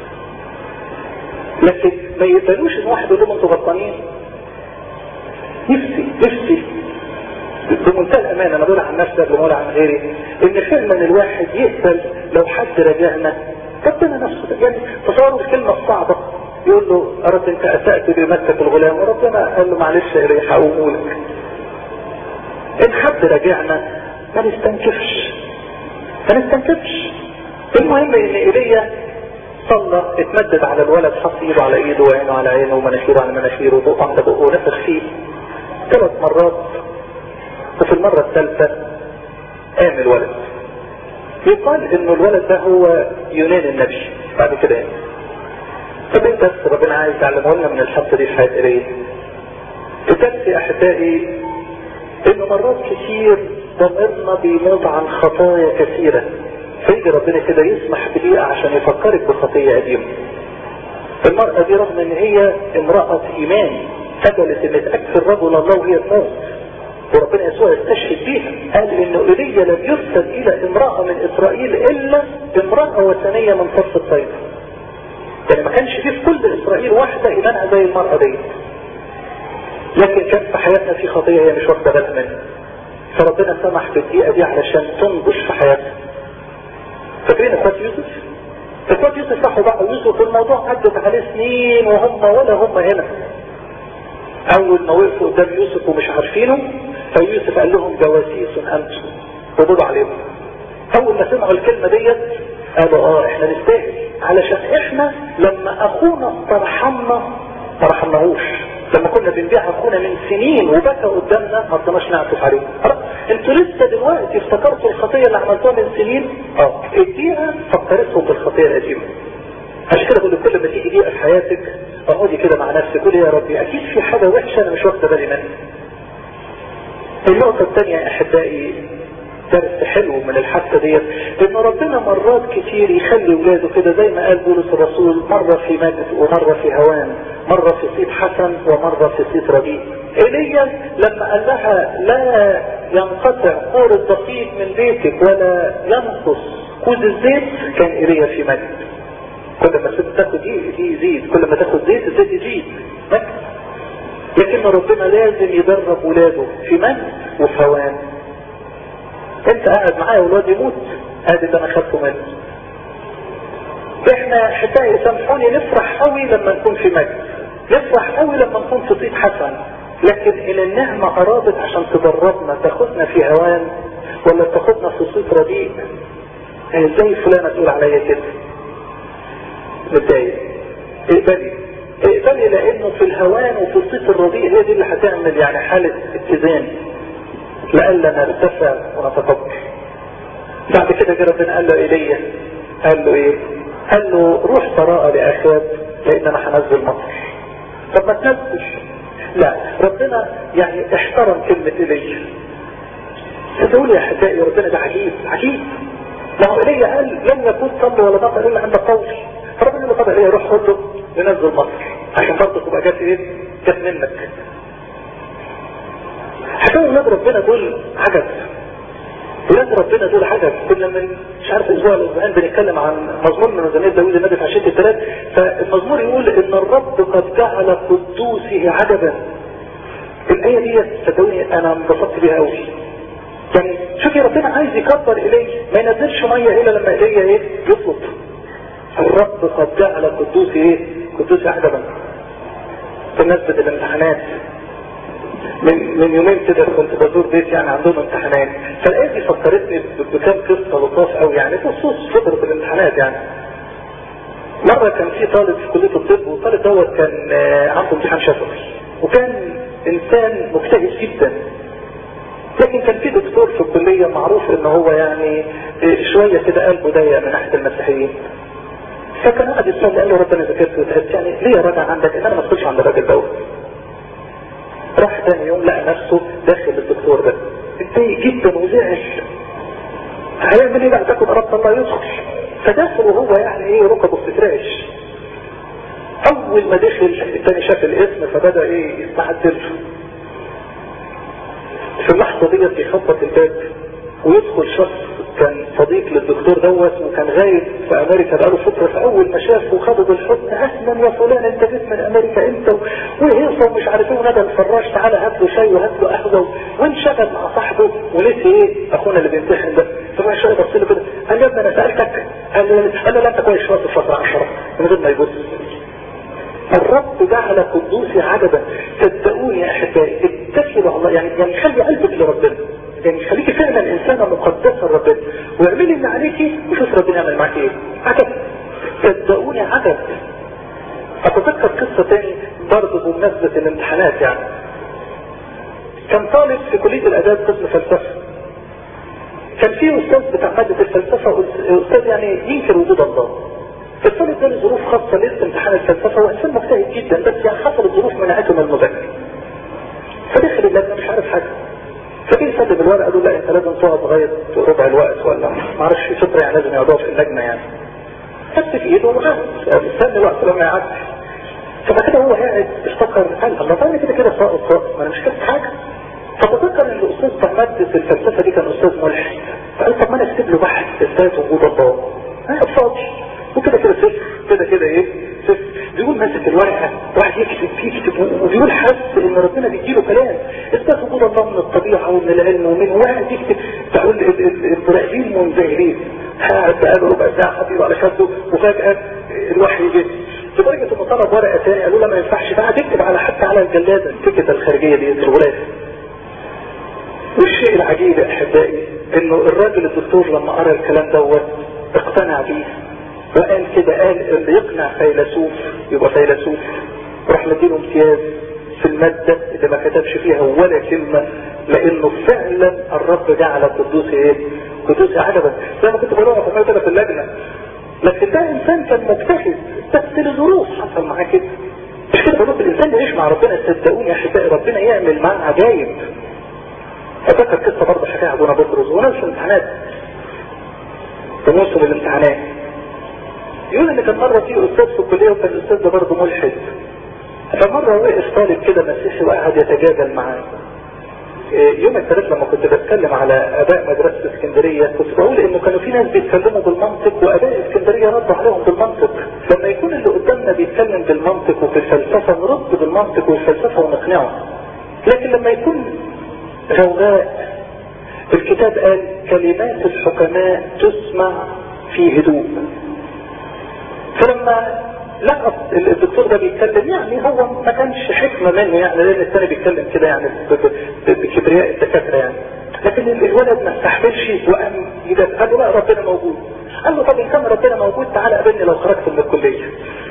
لكن ما يقبلوش ان واحد يقول لهم انتوا غلطانين. نفسي بمنتهى الامانه انا بقول عن نفسي قبل ما اقول عن غيري ان فعلا الواحد يقبل لو حد راجعنا ربنا نفسه. يعني تصوروا الكلمه الصعبه يقول له يا رب انت اسأت بمسك الغلام، وربنا قال له معلش يا ريح هقومهولك. ان حد راجعنا ما نستنكفش. المهم ان ايليا صلى اتمدد على الولد، حط ايده على ايده وعينه على عينه ومناخيره على مناخيره وبقه على بقه ونفخ فيه 3 مرات. وفي المرة الثالثة قام الولد. يقال انه الولد ده هو يونان النبي بعد كده يعني. طب انت ربنا عايز يعلمه لنا من الحادثة دي في حياة ايليا. الدرس يا احبائي انه مرات كتير ضميرنا بيموت عن خطايا كثيرة، فيجي ربنا كده يسمح بدقيقة عشان يفكرك بخطية قديمة. المرأة دي رغم ان هي امرأة ايمان قبلت ان تأكل رجل الله وهي تموت، وربنا يسوع يستشهد بيها. قال انه ايليا لم يرسل الى امرأة من اسرائيل الا امرأة وثنية من فصل الطيب. يعني ما كانش فيه في كل اسرائيل واحدة ايمانها زي المرأة دي، لكن كان في حياتنا في خطية هي مش واخدة بالها منها، فربنا سمح بالدقيقة دي علشان تنضج في حياتنا. فاكرين اخوات يوسف؟ اخوات يوسف راحوا بقى يوسف الموضوع عدت عليه سنين وهم ولا هم هنا. اول ما وقفوا قدام يوسف ومش عارفينه فيوسف قال لهم جواسيس انتم ردوا عليهم. اول ما سمعوا الكلمة ديت قالوا احنا نستاهل، علشان احنا لما اخونا طرحناهوش، لما كنا بنبيع اخونا من سنين وبكى قدامنا ما رضناش نعطف عليه. انتوا لسه دلوقتي افتكرتوا الخطيه اللي عملتوها من سنين؟ اديها فكرتهم بالخطيه القديمه. عشان كده بقول كل ما تيجي دقيقه في حياتك اقعدي كده مع نفسك قولي يا ربي اكيد في حاجه وحشه انا مش واخده بالي منها. النقطه الثانيه يا احبائي درس حلو من الحادثه ديت، ان ربنا مرات كتير يخلي ولاده كده زي ما قال بولس الرسول، مره في مجد ومره في هوان، مره في صيت حسن ومره في صيت رديء. ايليا لما قال لها لا ينقطع قور الدقيق من بيتك ولا ينقص كوز الزيت، كان ايليا في مجد. كل ما الست تاخد دي يزيد، كل ما تاخد زيت الزيت يزيد مجد. لكن ربنا لازم يدرب ولاده في مجد وفي هوان. انت قاعد معايا والواد يموت ادي اللي انا خدته منه. احنا حتى سامحوني نفرح قوي لما نكون في مجد، نفرح قوي لما نكون في صيت حسن، لكن ان النعمة ارادت عشان تدربنا تاخدنا في هوان ولا تاخدنا في صيت رديء. ازاي فلانة تقول عليا كده؟ متضايق. اقبلي لانه في الهوان وفي الصيت الرديء هي دي اللي هتعمل يعني حالة اتزان لألا نرتفع ونتكبر. بعد كده جه ربنا قال له ايليا، قال له ايه؟ قال له روح سراء لأخاب لان انا هنزل مطر. طب ما تنزلش، لا، ربنا يعني احترم كلمة إلي. فتقول يا احبائي ربنا ده عجيب عجيب. ما هو إلي قال لن يكون صلى ولا بطل إلا عند قولي. فربنا يقول له طب إلي روح قول له ينزل مصر عشان برضه تبقى جت ايه؟ جت منك. حكاية ولاد ربنا دول عجب. ولاد ربنا دول عجب. كنا من مش عارف اسبوع الاسبوعين بنتكلم عن مزمور من مزامير داوود النبي في عشية الثلاث. فالمزمور يقول ان الرب قد جعل قدوسه عجبا. الآية دي صدقوني انا انبسطت بيها قوي. يعني شوفي ربنا عايز يكبر إليه ما ينزلش مية الا لما إليه ايه يطلب. الرب قد جعل قدوسه ايه؟ قدوسه عجبا. بمناسبة الامتحانات من يومين كده كنت بزور بيت يعني عندهم امتحانات. فالآية دي فكرتني بكام قصة لطاف قوي يعني بخصوص فترة الامتحانات. يعني مرة كان في طالب في كلية الطب والطالب دوت كان عنده امتحان شفوي وكان انسان مجتهد جدا. لكن كان في دكتور في الكلية معروف ان هو يعني شوية كده قلبه ضيق من ناحية المسيحيين. فكان قاعد يسأل قال له ربنا ذكرت وتهدت يعني ليه راجع عندك ان انا ما ادخلش عند الراجل دوت. راح ثاني يوم لقى نفسه داخل الدكتور ده اتضايق جدا وزعل. هيعمل ايه بقى؟ تاخد قرابة الله يدخل. فداخل وهو يعني ايه ركبه بتترعش. اول ما دخل الثاني شاف الاسم فبدأ ايه يستعدل. في اللحظة دي يخبط الباب ويدخل شخص كان صديق للدكتور دوت وكان غايب في امريكا بقاله فترة. فاول ما شافه خده بالحضن اهلا يا فلان انت جيت من امريكا انت وهيصة ومش عارف ايه وندى الفراش تعالى هات له شاي وهات له قهوه وانشغل مع صاحبه ونسي ايه اخونا اللي بيمتحن ده. فبقى شويه بص له كده قال له انا سالتك قال له لا انت كويس شاطر شاطر 10 من غير ما يبص. الرب جعل قدوسي عجبا. صدقوني يا احبائي اتكلوا على الله يعني خلي قلبك لربنا. يعني خليكي فعلا انسانه مقدسه لربنا واعملي اللي عليكي وشوف ربنا يعمل معاكي ايه. عجب صدقوني عجب. اتذكر قصه تاني برضه بمناسبه الامتحانات. يعني كان طالب في كليه الاداب قسم فلسفه. كان في استاذ بتاع ماده الفلسفه استاذ يعني ينكر وجود الله. الطالب ده ظروف خاصه لسه امتحان الفلسفه وانسان مجتهد جدا بس يعني حصلت ظروف منعته من المذاكره. فدخل اللجنه مش عارف حاجه. فجي يسلم الورقه قالوا لا انت لازم تقعد لغايه ربع الوقت ولا ما اعرفش في فتره يعني لازم يقعدوا في اللجنه يعني. خدت في ايده وقعد مستني الوقت لما يعدي. فبعد كده هو قاعد افتكر قال الله طب انا كده كده ساقط ما انا مش كاتب حاجه. فتذكر ان الاستاذ بتاع ماده الفلسفه دي كان استاذ ملحد. فقال طب ما انا اكتب له بحث اثبات وجود الله. قاعد فاضي وكده كده صفر كده كده ايه صفر. بيقول ماسك الورقه واحد يكتب وبيقول حاسس ان ربنا بيديله كلام اثبات وجود الله من الطبيعه ومن العلم ومن واحد يكتب. تقول المراقبين منزعجين. قاعد بقاله ربع ساعه حبيبه على شده وفجاه الوحي جه. لدرجه انه طلب ورقه ثانيه قالوا له ما ينفعش بقى تكتب على حتى على الجلاده التكته الخارجيه دي الغلاف. والشيء العجيب يا احبائي انه الراجل الدكتور لما قرا الكلام دوت اقتنع بيه وقال كده قال اللي يقنع فيلسوف يبقى فيلسوف. راح مديله امتياز في المادة اللي ما كتبش فيها ولا كلمة لانه فعلا الرب جعل قدوسي ايه قدوسي عجبا. زي ما كنت بقولها في كده في اللجنة. لكن ده انسان كان مجتهد بس لظروف حصل معاه كده. مش كده بقول الانسان يعيش مع ربنا صدقوني يا احبائي ربنا يعمل معاه عجايب. اتذكر قصة برضه حكاها ابونا بطرس وانا في الامتحانات في موسم الامتحانات. يقول ان كان مرة في استاذ في الكلية وكان الاستاذ ده برضه ملحد. فمرة وقف طالب كده مسيحي وقعد يتجادل معاه. يوم الثلاث لما كنت بتكلم على اباء مدرسة اسكندرية كنت بقول انه كانوا في ناس بيتكلموا بالمنطق واباء اسكندرية ردوا عليهم بالمنطق. لما يكون اللي قدامنا بيتكلم بالمنطق وفي الفلسفة نرد بالمنطق والفلسفة ونقنعه. لكن لما يكون غوغاء الكتاب قال كلمات الحكماء تسمع في هدوء. فلما لقى الدكتور ده بيتكلم يعني هو ما كانش حكمة منه يعني لان الثاني بيتكلم كده يعني بكبرياء الدكاترة يعني. لكن الولد ما استحملش وقام يدافع قال له لا ربنا موجود. قال له طب ان كان ربنا موجود تعالى قابلني لو خرجت من الكلية.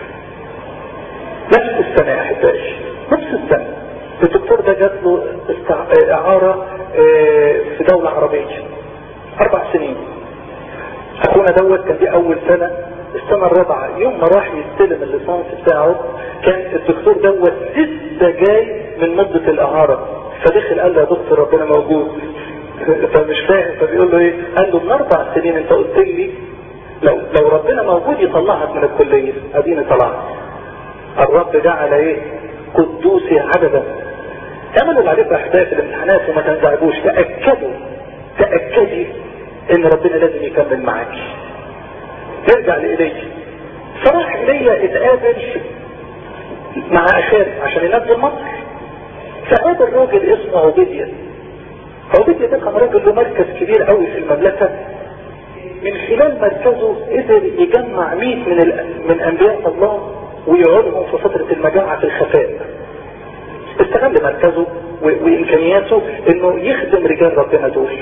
نفس السنة يا احبائي نفس السنة الدكتور ده جات له اعارة في دولة عربية 4 سنين. اخونا دوت كان دي اول سنة. السنة الرابعة يوم ما راح يستلم الليسانس بتاعه كان الدكتور دوت لسه جاي من مدة الإعارة. فدخل قال له يا دكتور ربنا موجود. فمش فاهم، فبيقول له ايه؟ قال له من 4 سنين انت قلت لي لو ربنا موجود يطلعك من الكلية، اديني طلعت. الرب جعل ايه؟ قدوسي عددا. اعملوا اللي عليكم احبائي في الامتحانات وما تنزعجوش، تأكدي ان ربنا لازم يكمل معاك. يرجع لإليه. فراح إليه اتقابل مع أخاب عشان ينزل مصر. فقابل راجل اسمه عبيدية. عبيدية ده كان راجل له مركز كبير قوي في المملكة. من خلال مركزه قدر يجمع 100 من أنبياء الله ويقعدهم في فترة المجاعة في الخفاء. استغل مركزه وإمكانياته انه يخدم رجال ربنا دول.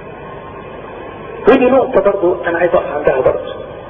ودي نقطة برضو انا عايز اقف عندها برضو،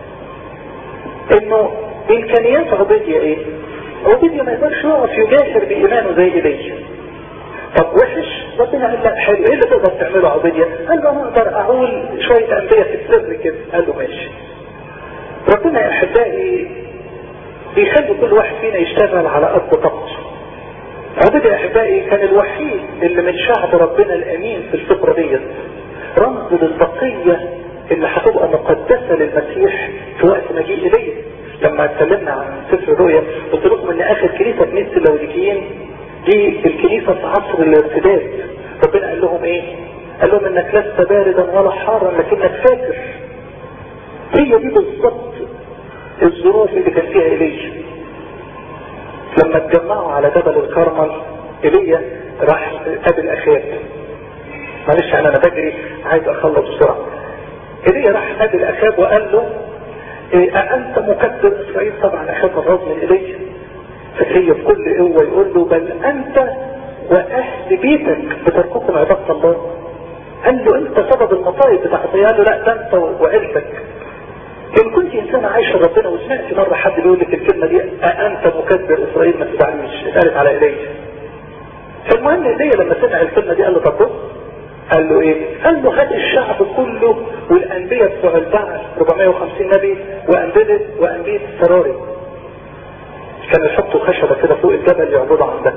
انه امكانيات عبيدية ايه؟ عبيدية ما يقدرش يقف يجاهر بإيمانه زي إليه. طب وحش؟ ربنا قال لا حلو. ايه اللي تقدر تعمله عبيدية؟ قال له انا اقدر اقول شوية انبياء في السر كده. قال له ماشي. ربنا يا احبائي بيخلي كل واحد فينا يشتغل على قد طاقته. عبيدية يا احبائي كان الوحيد اللي من شعب ربنا الامين في الفطرة ديت، رمز للبقية اللي هتبقى مقدسة للمسيح في وقت مجيء إليه. لما اتكلمنا عن سفر الرؤيا قلت لكم ان اخر كنيسة كنيسة اللوديكيين دي الكنيسة في عصر الارتداد. ربنا قال لهم ايه؟ قال لهم انك لست باردا ولا حارا لكنك فاكر. هي دي بالضبط الظروف اللي كان فيها إليه. لما اتجمعوا على جبل الكرمل إليه راح قابل أخاب. معلش انا بجري عايز اخلص بسرعة. إليه راح قابل أخاب وقال له أأنت مكبر إسرائيل؟ طبعا أخاب مغاظ من إليه، فهي بكل قوة يقول له بل أنت وأهل بيتك بترككم عبادة الله. قال له أنت سبب المصائب بتاعتي. قال له لا ده أنت وعيلتك. إن كنت إنسان عايش ربنا وسمعت مرة حد بيقول لك الكلمة دي أأنت مكبر إسرائيل ما تزعلنيش، اتقالت على إليه. فالمهم إليه لما سمع الكلمة دي قال له طب قال له ايه؟ قال له هات الشعب كله والانبياء بتوع البعث 450 نبي وانبياء سراري كانوا يحطوا خشبة كده فوق الجبل يعبدوا عندها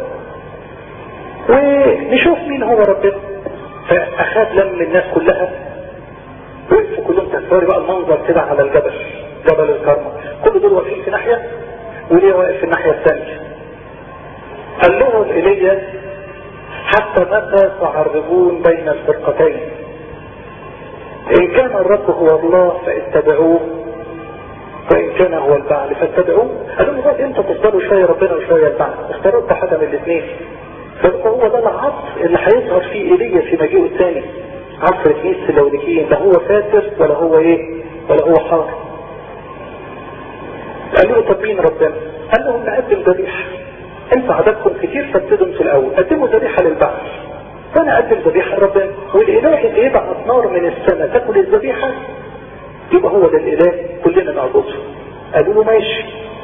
ونشوف مين هو ربنا. فاخذ لم الناس كلها وقفوا كلهم تسواري بقى المنظر كده على الجبل، جبل الكرمل، كل دول واقفين في ناحية وليه واقف في الناحية الثانية. قال لهم إليه حتى متى تعرضون بين الفرقتين؟ إن كان الرب هو الله فاتبعوه وإن كان هو البعل فاتبعوه. قالوا له بقى انت تفضلوا شوية ربنا وشوية البعل، اختاروا حاجة من الاثنين. فهو ده العصر اللي هيظهر فيه إيليا في مجيئه الثاني، عصر كنيسة اللوديكيين، لا هو فاتر ولا هو ايه ولا هو حار. قالوا له طب مين ربنا؟ قال لهم نقدم ذبيحة. انت عددكم كتير فابتدوا في الاول قدموا ذبيحة للبعث وانا اقدم ذبيحة لربنا، والاله اللي يبعث نار من السماء تاكل الذبيحة يبقى هو ده الاله كلنا نعبده. قالوا له ماشي.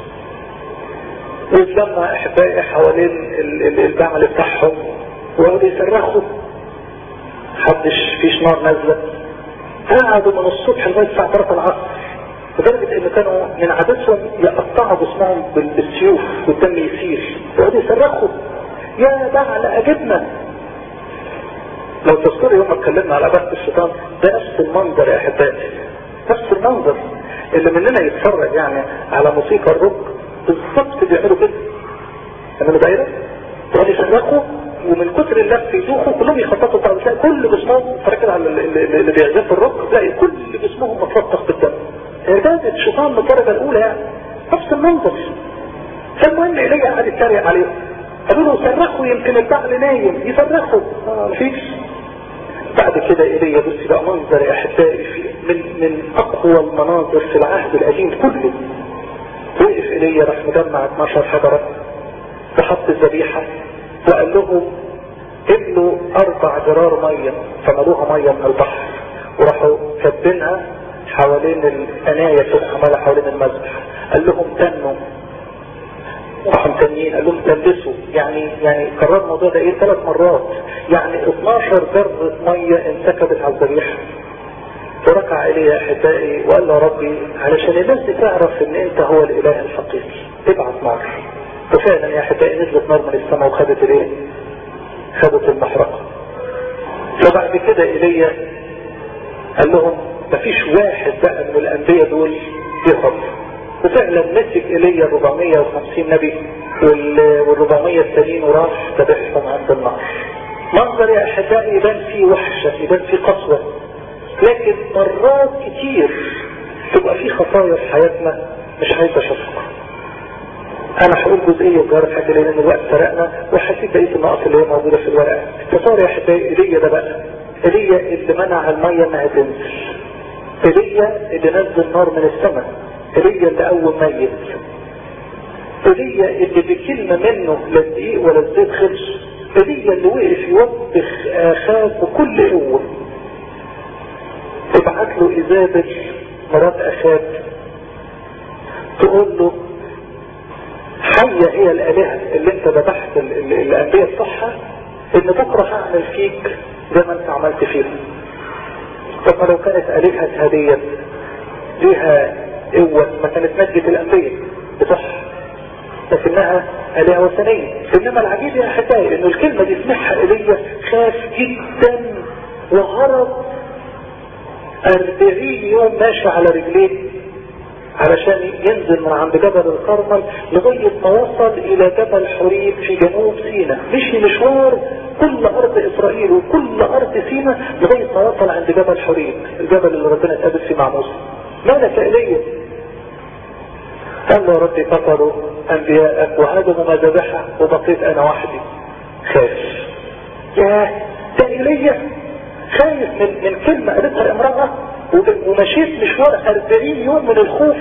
واتلمع احبائي حوالين البعل بتاعهم وقالوا يصرخوا، محدش فيش نار نازله. قعدوا من الصبح لغايه الساعه 3 العصر، لدرجه ان كانوا من عادتهم يقطعوا جسمهم بالسيوف والدم يسيل وقعدوا يصرخوا يا بعل اجبنا. لو تذكروا يوم ما اتكلمنا على عبادة الشيطان ده نفس المنظر يا احبائي، نفس المنظر اللي مننا يتفرج يعني على موسيقى الروك بالظبط بيعملوا كده، يعملوا دايره وقعدوا يصرخوا ومن كتر اللف يدوخوا كلهم يخططوا بعض، تلاقي كل جسمهم فركز على اللي بيعزف الروك تلاقي كل جسمهم متلطخ بالدم. عبادة الشيطان من الدرجة الأولى يعني نفس المنظر. فالمهم إليه قاعد يتريق عليهم، قالوا له صرخوا يمكن البعل نايم، يصرخوا مفيش. بعد كده إليه بص بقى منظر يا أحبائي من أقوى المناظر في العهد القديم كله. وقف إليه راح مجمع 12 حجرة وحط الذبيحة وقال لهم ابنوا 4 جرار مية، فملوها مية من البحر وراحوا كبنها حوالين الأناية تتعمل حوالين المذبح. قال لهم تنوا، راحوا متنين، قال لهم تلبسوا، يعني كرر الموضوع ده 3 مرات، يعني 12 جرة مية انسكبت على الذبيحة. وركع إليه يا أحبائي وقال له ربي علشان الناس دي تعرف ان انت هو الإله الحقيقي ابعث نار. وفعلا يا أحبائي نزلت نار من السماء وخدت الايه؟ خدت المحرقة. فبعد كده ايليا قال لهم مفيش واحد بقى من الانبياء دول يهرب. وفعلا مسك ايليا 450 نبي وال400 التانيين وراح ذبحهم عند النار. منظر يا احبائي يبان فيه وحشة، يبان فيه قسوة، لكن مرات كتير تبقى فيه خطايا في حياتنا مش عايز اشوفها. انا هقول جزئية صغيرة في حاجة لان الوقت سرقنا وحسيت بقية النقط اللي هي موجودة في الورقة. تصور يا احبائي ايليا ده بقى، ايليا اللي منع المية انها تنزل، ايليا اللي نزل نار من السماء، ايليا اللي قوم ميت، ايليا اللي بكلمة منه لا الدقيق ولا الزيت خلص، ايليا اللي وقف يوبخ اخاب بكل قوة. ابعت له ايزابل مرات اخاب تقول له حية هي الالهة اللي انت ذبحت الانبياء بتوعها، ان بكره هعمل فيك زي ما انت عملت فيهم. طب لو كانت الهة هدية ليها قوة ما كانت نجت الانبياء بتوعها، لكنها الهة وثنية. انما العجيب يا احبائي انه الكلمة دي سمعها ايليا خاف جدا وهرب 40 يوم ماشي على رجليه علشان ينزل من عند جبل الكرمل لغاية ما وصل الى جبل حريب في جنوب سيناء. مشي مشوار كل ارض اسرائيل وكل ارض سيناء لغاية ما وصل عند جبل حريب، الجبل اللي ربنا اتقابل فيه مع موسى. مالك يا ايليا؟ قال له يا ربي قتلوا انبياءك وهدموا مذابحك وبقيت انا وحدي. خاف. ياه، ده ايليا خايف من كلمة قالتها امرأة ومشيت مشوار 40 يوم من الخوف.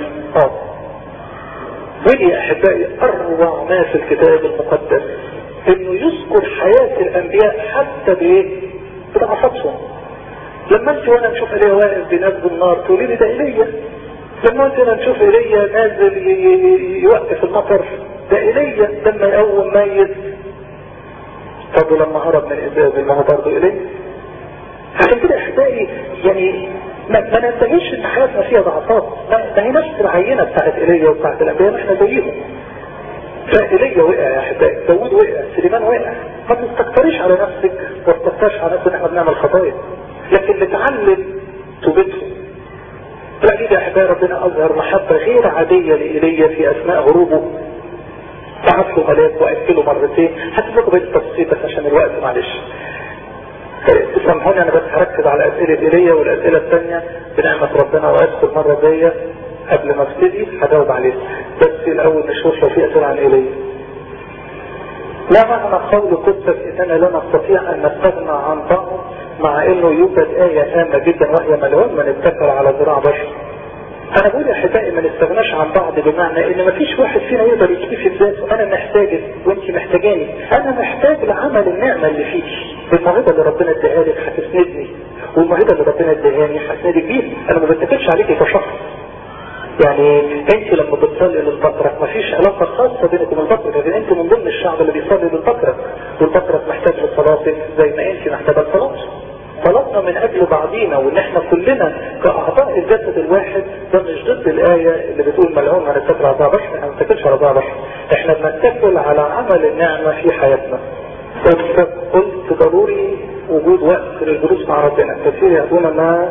ودي يا احبائي اروع ما في الكتاب المقدس، انه يذكر حياة الانبياء حتى بايه؟ بضعفاتهم. لما انت وانا نشوف ايليا واقف بينزل النار تقولي لي ده ايليا. لما انت وانا نشوف ايليا نازل يوقف المطر ده ايليا. لما يقوم ميت طب لما هرب من ايزابل ما هو برضه ايليا. عشان كده احبائي يعني ما ننتهيش ان حياتنا فيها ضعفات. ما هي نفس العينة بتاعت ايليا وبتاعت الانبياء ما احنا زيهم. فايليا وقع يا احبائي، داود وقع، سليمان وقع. ما تستكتريش على نفسك وتستكترش على نفسك ان احنا بنعمل خطايا، لكن نتعلم توبتهم. العجيب يا احبائي ربنا اظهر محبة غير عادية لايليا في اثناء هروبه. بعت له ملاك واكله مرتين. هسيب لكم بقية التفاصيل بس عشان الوقت معلش. سامحوني انا بس هركز على اسئلة ايليا والاسئلة الثانية بنعمة ربنا وادخل مرة جاية قبل ما ابتدي هجاوب عليها. بس الاول نشوف لو في اسئلة عن ايليا. لا معنى قول قدسك اننا لا نستطيع ان نستغنى عن بعض مع انه يوجد آية هامة جدا وهي ملعون من اتكل على ذراع بشر. انا بقول يا احبائي ما نستغناش عن بعض بمعنى ان ما فيش واحد فينا يقدر يكفي بذاته. انا محتاجك وانت محتاجاني. انا محتاج لعمل النعمة اللي فيك. الموهبة اللي ربنا اداها لك هتسندني والموهبة اللي ربنا اداهاني هتسندك بيها. انا ما بتكلش عليكي كشخص. يعني انت لما بتصلي للبطرك ما فيش علاقة خاصة بينك وبين البطرك، لكن انت من ضمن الشعب اللي بيصلي للبطرك والبطرك محتاج لصلاتك زي ما انت محتاجة لصلاتك. طلبنا من اجل بعضينا وان احنا كلنا كاعضاء الجسد الواحد. ده مش ضد الايه اللي بتقول ملعون من اتكل على ذراع بشر. احنا ما بنتكلش على ذراع بشر، احنا بنتكل على عمل النعمه في حياتنا. قلت ضروري وجود وقت للجلوس مع ربنا. كثير يقولون ما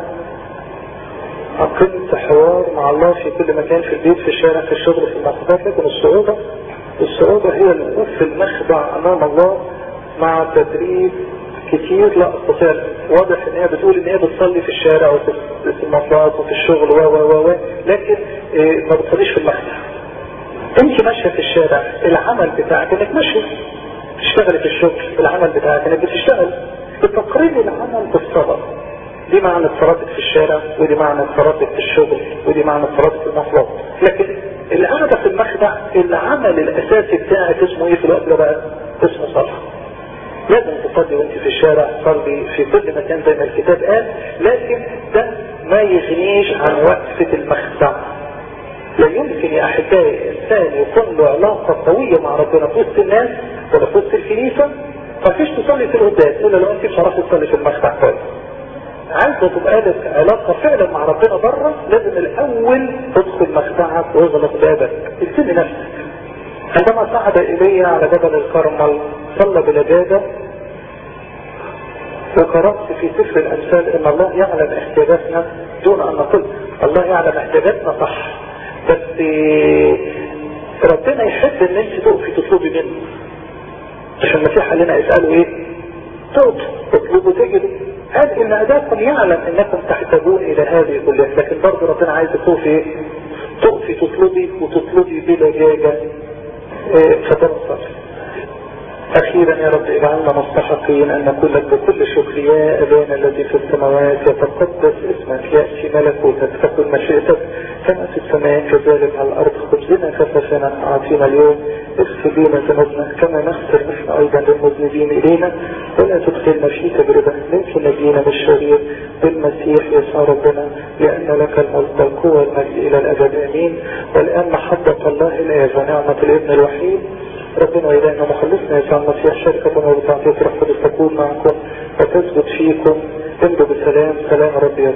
أقمت حوار مع الله في كل مكان، في البيت، في الشارع، في الشغل، في المعتقدات. لكن الصعوبة هي الوقوف في المخدع أمام الله مع تدريب كتير لا أستطيع. واضح إن هي بتقول إن هي بتصلي في الشارع وفي المواصلات وفي الشغل لكن ما بتصليش في المخدع. أنت ماشية في الشارع، العمل بتاعك إنك ماشية. تشتغلي في الشغل، العمل بتاعك إنك بتشتغل. بتقريب العمل بالصلاة. دي معنى صلاتك في الشارع، ودي معنى صلاتك في الشغل، ودي معنى صلاتك في المواصلات. لكن القعدة في المخدع العمل الاساسي بتاعك اسمه ايه في الوقت ده بقى؟ اسمه صلاة. لازم تصلي وانت في الشارع، تصلي في كل مكان زي ما الكتاب قال، لكن ده ما يغنيش عن وقفة المخدع. لا يمكن يا احبائي انسان يكون له علاقة قوية مع ربنا في وسط الناس ولا في وسط الكنيسة ما فيش تصلي في القداس الا لو انت بصراحة تصلي في المخدع كويس. عايزة تبقى لك علاقة فعلا مع ربنا بره، لازم الاول تدخل مخدعك واغلق بابك، اكتب نفسك. عندما صعد ايليا على جبل الكرمل صلى بلجاجة وقرأت في سفر الأمثال ان الله يعلم احتياجاتنا دون ان نقول. الله يعلم احتياجاتنا صح، بس ربنا يحب ان انت تقفي تطلبي منه. عشان المسيح قال لنا اسألوا ايه؟ تطلبوا تجدوا. قال ان اباكم يعلم انكم تحتاجون الى هذه كلها، لكن برضه ربنا عايز تقفي ايه؟ تقفي تطلبي وتطلبي بلجاجة. فتنصر. اخيرا يا رب اجعلنا مستحقين ان نقول لك بكل شكر: يا ابانا الذي في السماوات يتقدس اسمك، ياتي ملكوتك، تكن مشيئتك كما في السماء كذلك على الارض. خبزنا كفافنا اعطينا اليوم، اغفر لنا ذنوبنا كما نغفر نحن ايضا للمذنبين الينا، ولا تدخلنا في تجربه لكن نجينا من الشرير بالمسيح يسوع ربنا، لان لك الملك والقوه والمجد الى الابد امين. والان محبه الله الاب ونعمه الابن الوحيد ربنا وإلهنا مخلصنا يسوع المسيح شركة وبتعطية روح القدس تكون معكم وتثبت فيكم. امضوا بسلام. سلام ربي